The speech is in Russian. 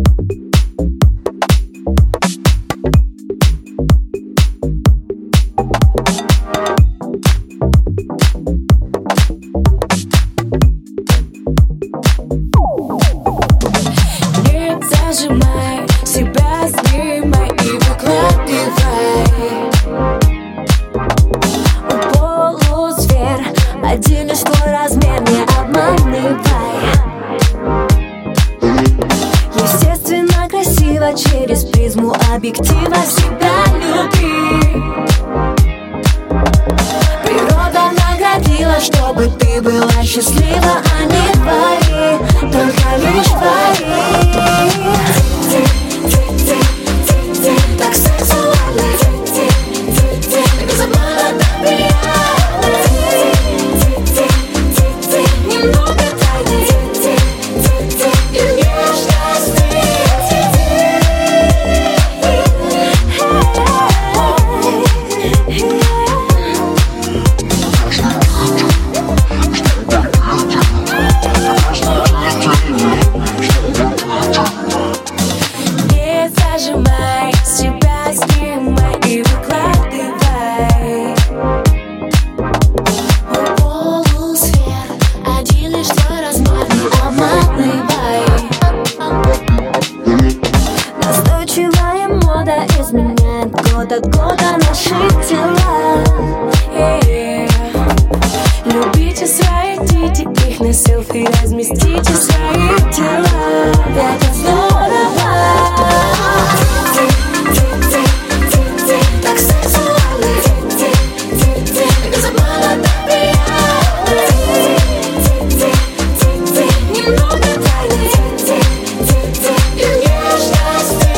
Зажимай себя, снимай и выкладывай. У полусфер один лишь твой размер, не обманывай. Естественно, красиво через призму объектива себя люби. Природа наградила, чтобы ты была счастлива, а не твои, только лишь твои. Так сексуально, без обмана так приятно. Немного тайны и нежности. Не зажимай себя, снимай и выкладывай. У полусфер один лишь твой размер, не обманывай. Настойчивая мода изменяет год от года наши тела. Любите свои дети, их на селфи разместите свои тела. Это здорово. Так сексуально, без обмана так приятно. Немного тайны и нежности.